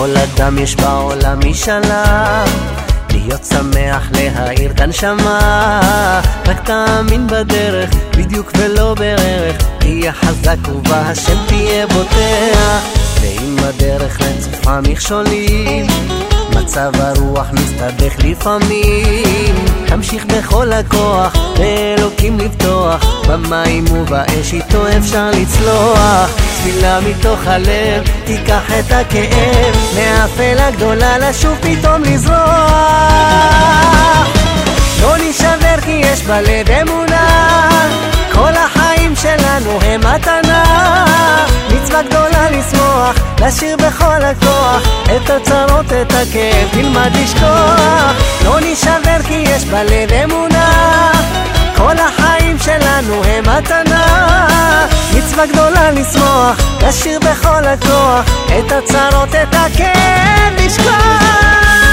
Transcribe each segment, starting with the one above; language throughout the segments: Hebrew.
לכל אדם יש בעולם משאלה, להיות שמח, להאיר את הנשמה. רק תאמין בדרך, בדיוק ולא בערך, תהיה חזק ובהשם תהיה בוטח. ואם בדרך רצופה מכשולים, מצב הרוח מסתבך לפעמים, תמשיך בכל הכוח, לאלוקים לבטוח, במים ובאש איתו אפשר לצלוח. תפילה מתוך הלב, תיקח את הכאב, מהאפלה גדולה לשוב פתאום לזרוח. לא נשבר כי יש בלב אמונה, כל החיים שלנו הם מתנה. מצווה גדולה לשמוח, לשיר בכל הכוח, את הצרות, את הכאב, תלמד לשכוח. לא נשבר כי יש בלב אמונה, כל החיים שלנו הם מתנה. מצווה גדולה לשמוח, לשיר בכל הכוח, את הצרות, את הכאב, לשכוח.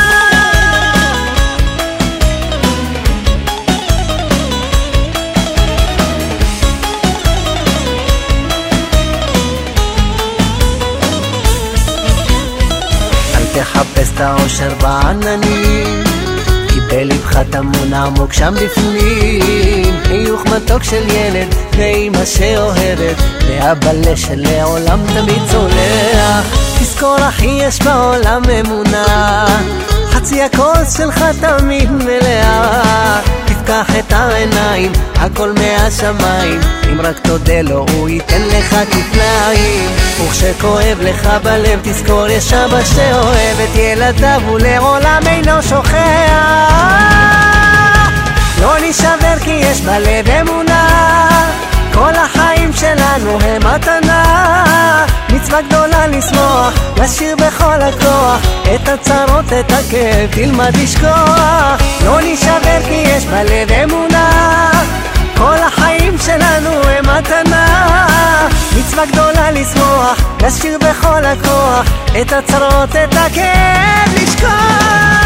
תחפש את האושר בעננים, כי בלבך טמון עמוק שם בפנים. חיוך מתוק של ילד ואמא שאוהבת, ואבא שלעולם תמיד צולח. תזכור אחי יש בעולם אמונה, חצי הכוס שלך תמיד מלאה. תפקח את העיניים, הכל מהשמיים, אם רק תודה לו הוא ייתן לך כפליים. וכשכואב לך בלב תזכור יש אבא שאוהב את ילדיו ולעולם אינו שוכח. לא נשבר כי יש בלב אמונה, כל החיים שלנו הם מתנה. מצווה גדולה לשמוח, לשיר בכל הכוח, את הצרות, את הכאב, תלמד לשכוח. לא נשבר כי יש בלב אמונה, כל החיים שלנו הם מתנה. מצווה גדולה לשמוח, לשיר בכל הכוח, את הצרות, את הכאב, לשכוח.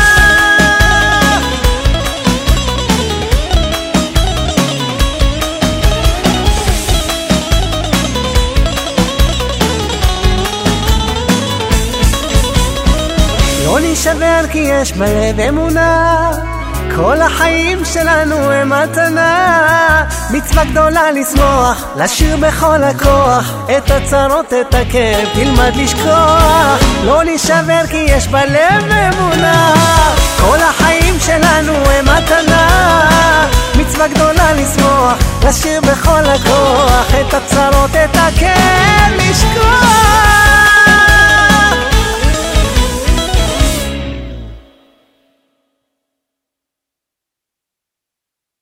לא נשבר כי יש בלב אמונה, כל החיים שלנו הם מתנה. מצווה גדולה לשמוח, לשיר בכל הכוח, את הצרות, את הכאב, תלמד לשכוח. לא נשבר כי יש בלב אמונה, כל החיים שלנו הם מתנה. מצווה גדולה לשמוח, לשיר בכל הכוח, את הצרות,